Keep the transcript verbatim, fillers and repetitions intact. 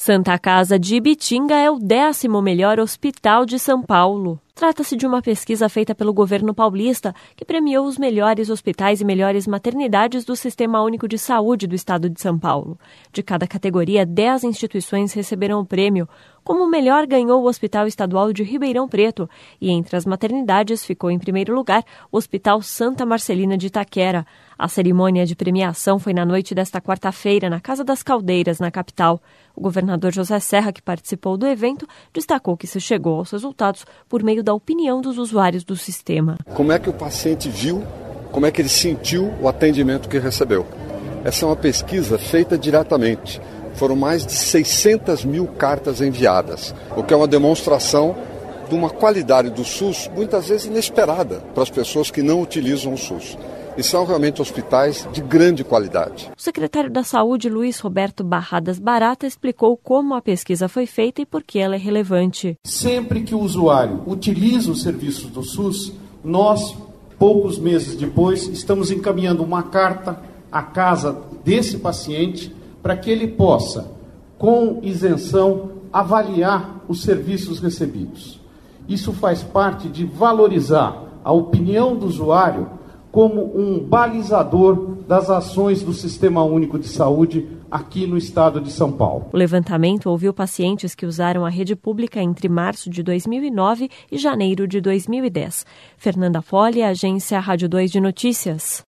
Santa Casa de Ibitinga é o décimo melhor hospital de São Paulo. Trata-se de uma pesquisa feita pelo governo paulista que premiou os melhores hospitais e melhores maternidades do Sistema Único de Saúde do estado de São Paulo. De cada categoria, dez instituições receberam o prêmio. Como o melhor ganhou o Hospital Estadual de Ribeirão Preto e entre as maternidades ficou em primeiro lugar o Hospital Santa Marcelina de Itaquera. A cerimônia de premiação foi na noite desta quarta-feira na Casa das Caldeiras, na capital. O governador José Serra, que participou do evento, destacou que se chegou aos resultados por meio da opinião dos usuários do sistema. Como é que o paciente viu, como é que ele sentiu o atendimento que recebeu? Essa é uma pesquisa feita diretamente. Foram mais de seiscentas mil cartas enviadas, o que é uma demonstração de uma qualidade do SUS muitas vezes inesperada para as pessoas que não utilizam o SUS. E são realmente hospitais de grande qualidade. O secretário da Saúde, Luiz Roberto Barradas Barata, explicou como a pesquisa foi feita e por que ela é relevante. Sempre que o usuário utiliza os serviços do SUS, nós, poucos meses depois, estamos encaminhando uma carta à casa desse paciente para que ele possa, com isenção, avaliar os serviços recebidos. Isso faz parte de valorizar a opinião do usuário como um balizador das ações do Sistema Único de Saúde aqui no estado de São Paulo. O levantamento ouviu pacientes que usaram a rede pública entre março de dois mil e nove e janeiro de dois mil e dez. Fernanda Folli, Agência Rádio dois de Notícias.